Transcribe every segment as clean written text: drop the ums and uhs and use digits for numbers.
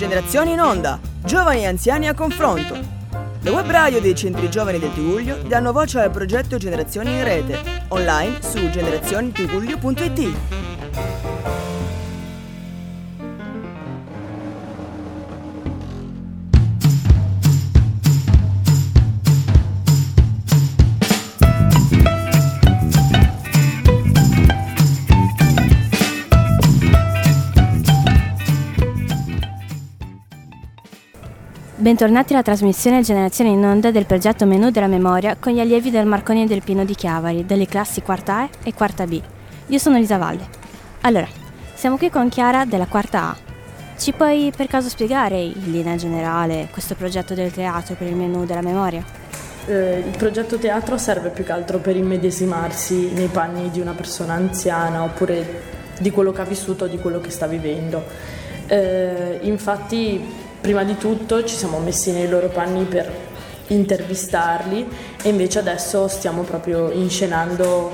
Generazioni in Onda, giovani e anziani a confronto. Le web radio dei centri giovani del Tigullio danno voce al progetto Generazioni in Rete, online su generazionitigullio.it. Bentornati alla trasmissione Generazioni in Onda del progetto Menù della Memoria con gli allievi del Marconi e del Pino di Chiavari, delle classi quarta A e quarta B. Io sono Lisa Valle. Allora, siamo qui con Chiara della quarta A. Ci puoi per caso spiegare in linea generale questo progetto del teatro per il Menù della Memoria? Il progetto teatro serve più che altro per immedesimarsi nei panni di una persona anziana oppure di quello che ha vissuto o di quello che sta vivendo. Infatti, prima di tutto ci siamo messi nei loro panni per intervistarli e invece adesso stiamo proprio inscenando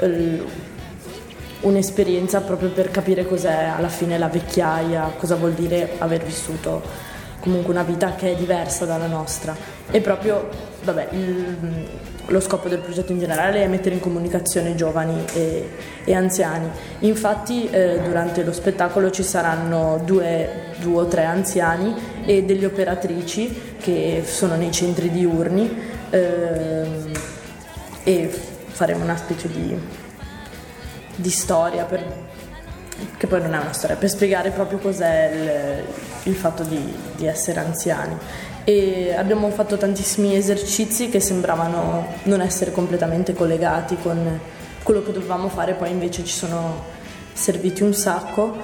un'esperienza proprio per capire cos'è alla fine la vecchiaia, cosa vuol dire aver vissuto comunque una vita che è diversa dalla nostra. E proprio, lo scopo del progetto in generale è mettere in comunicazione giovani e anziani. Infatti durante lo spettacolo ci saranno due o tre anziani e delle operatrici che sono nei centri diurni e faremo una specie di storia che poi non è una storia, per spiegare proprio cos'è il fatto di essere anziani. E abbiamo fatto tantissimi esercizi che sembravano non essere completamente collegati con quello che dovevamo fare, poi invece ci sono serviti un sacco.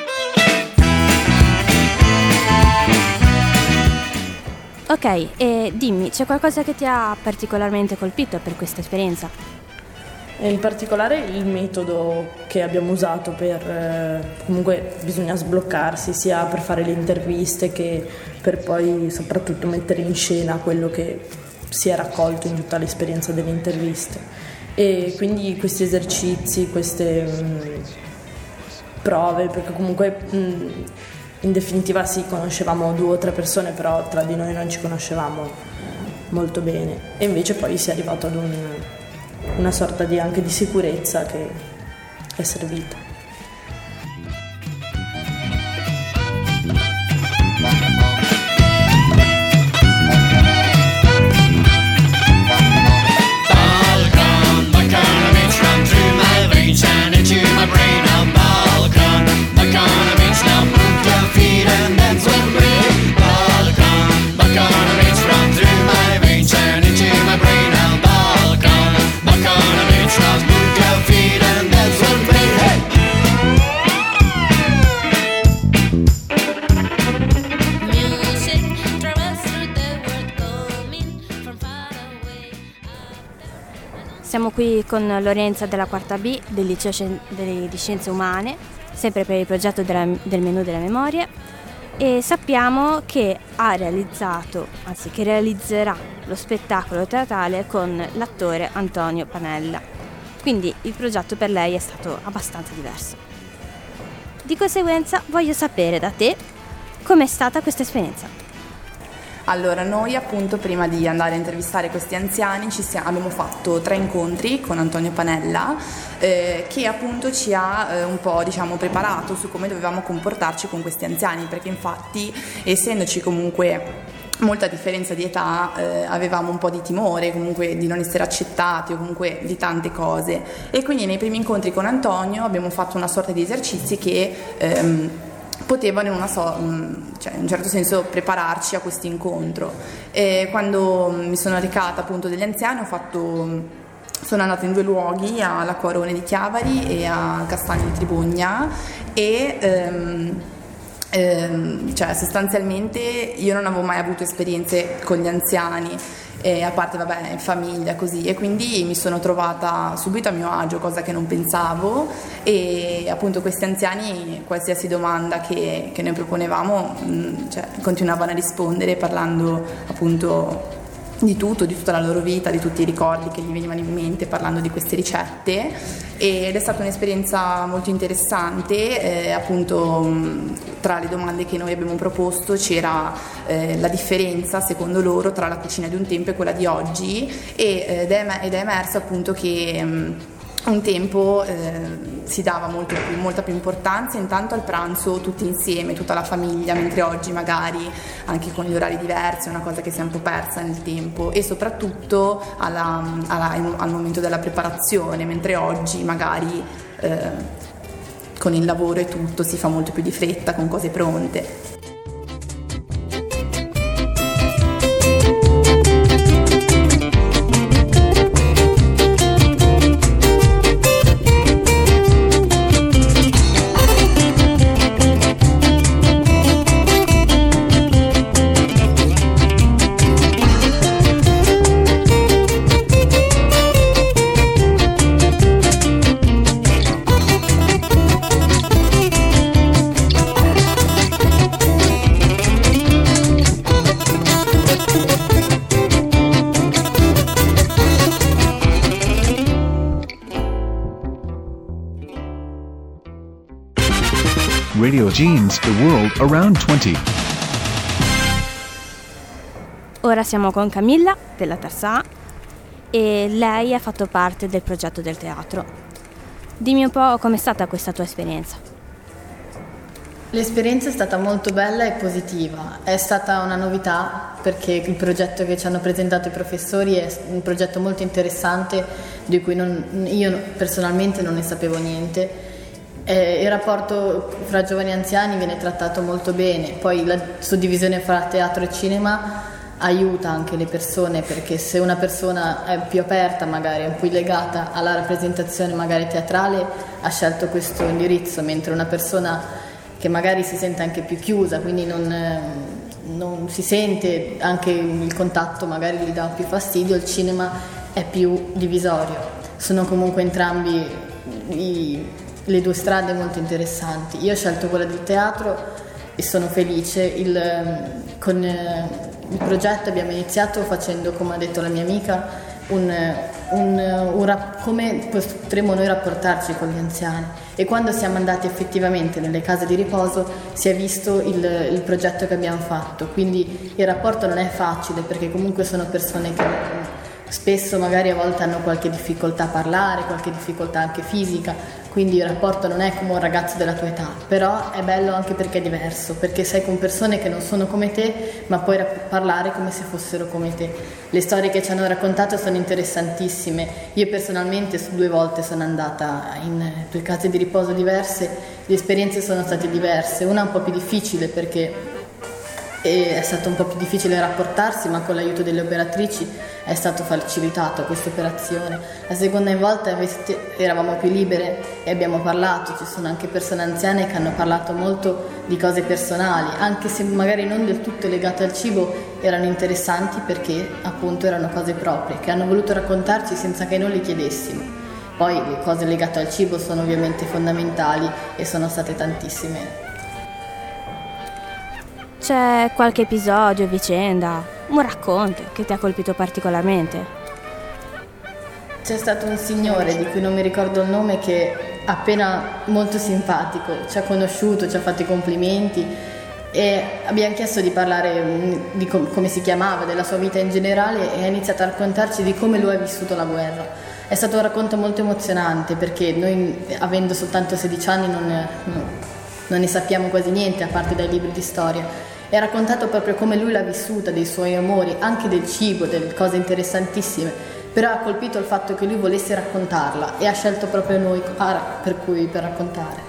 Ok, e dimmi, c'è qualcosa che ti ha particolarmente colpito per questa esperienza? In particolare il metodo che abbiamo usato comunque bisogna sbloccarsi sia per fare le interviste che per poi soprattutto mettere in scena quello che si è raccolto in tutta l'esperienza delle interviste. E quindi questi esercizi, queste prove, perché comunque in definitiva sì, conoscevamo 2 o 3 persone, però tra di noi non ci conoscevamo molto bene e invece poi si è arrivato ad una sorta anche di sicurezza che è servita. Siamo qui con Lorenza della quarta B del liceo di Scienze Umane, sempre per il progetto del Menù della Memoria, e sappiamo che che realizzerà lo spettacolo teatrale con l'attore Antonio Panella. Quindi il progetto per lei è stato abbastanza diverso. Di conseguenza voglio sapere da te com'è stata questa esperienza. Allora, noi appunto prima di andare a intervistare questi anziani abbiamo fatto 3 incontri con Antonio Panella che appunto ci ha un po' preparato su come dovevamo comportarci con questi anziani, perché infatti essendoci comunque molta differenza di età avevamo un po' di timore comunque di non essere accettati o comunque di tante cose, e quindi nei primi incontri con Antonio abbiamo fatto una sorta di esercizi che potevano in un certo senso prepararci a questo incontro. E quando mi sono recata appunto degli anziani sono andata in 2 luoghi, alla Quarone di Chiavari e a Castagno di Tribogna, e sostanzialmente io non avevo mai avuto esperienze con gli anziani, a parte in famiglia così, e quindi mi sono trovata subito a mio agio, cosa che non pensavo, e appunto questi anziani qualsiasi domanda che noi proponevamo continuavano a rispondere parlando appunto di tutto, di tutta la loro vita, di tutti i ricordi che gli venivano in mente parlando di queste ricette, ed è stata un'esperienza molto interessante, appunto tra le domande che noi abbiamo proposto c'era la differenza, secondo loro, tra la cucina di un tempo e quella di oggi, ed è emerso appunto che un tempo si dava molta più importanza intanto al pranzo tutti insieme, tutta la famiglia, mentre oggi magari anche con gli orari diversi è una cosa che si è un po' persa nel tempo, e soprattutto al momento della preparazione, mentre oggi magari con il lavoro e tutto si fa molto più di fretta con cose pronte. Radio Genes, the world around 20. Ora siamo con Camilla della terza A e lei ha fatto parte del progetto del teatro. Dimmi un po' com'è stata questa tua esperienza. L'esperienza è stata molto bella e positiva, è stata una novità perché il progetto che ci hanno presentato i professori è un progetto molto interessante di cui io personalmente non ne sapevo niente. Il rapporto fra giovani e anziani viene trattato molto bene, poi la suddivisione fra teatro e cinema aiuta anche le persone, perché se una persona è più aperta, magari è un po' legata alla rappresentazione magari teatrale, ha scelto questo indirizzo, mentre una persona che magari si sente anche più chiusa, quindi non si sente, anche il contatto magari gli dà più fastidio, il cinema è più divisorio. Sono comunque entrambi le due strade molto interessanti. Io ho scelto quella del teatro e sono felice. Con il progetto abbiamo iniziato facendo, come ha detto la mia amica, come potremmo noi rapportarci con gli anziani, e quando siamo andati effettivamente nelle case di riposo si è visto il progetto che abbiamo fatto, quindi il rapporto non è facile perché comunque sono persone che spesso magari a volte hanno qualche difficoltà a parlare, qualche difficoltà anche fisica, quindi il rapporto non è come un ragazzo della tua età, però è bello anche perché è diverso, perché sei con persone che non sono come te, ma puoi parlare come se fossero come te. Le storie che ci hanno raccontato sono interessantissime. Io personalmente 2 volte sono andata in 2 case di riposo diverse, le esperienze sono state diverse, una un po' più difficile perché è stato un po' più difficile rapportarsi, ma con l'aiuto delle operatrici è stato facilitato questa operazione. La seconda volta eravamo più libere e abbiamo parlato, ci sono anche persone anziane che hanno parlato molto di cose personali, anche se magari non del tutto legate al cibo, erano interessanti perché appunto erano cose proprie, che hanno voluto raccontarci senza che noi le chiedessimo. Poi le cose legate al cibo sono ovviamente fondamentali e sono state tantissime. C'è qualche episodio, vicenda, un racconto che ti ha colpito particolarmente? C'è stato un signore di cui non mi ricordo il nome che appena molto simpatico, ci ha conosciuto, ci ha fatto i complimenti e abbiamo chiesto di parlare di come si chiamava, della sua vita in generale, e ha iniziato a raccontarci di come lui ha vissuto la guerra. È stato un racconto molto emozionante perché noi, avendo soltanto 16 anni, non ne sappiamo quasi niente a parte dai libri di storia. E ha raccontato proprio come lui l'ha vissuta, dei suoi amori, anche del cibo, delle cose interessantissime, però ha colpito il fatto che lui volesse raccontarla e ha scelto proprio noi per raccontare.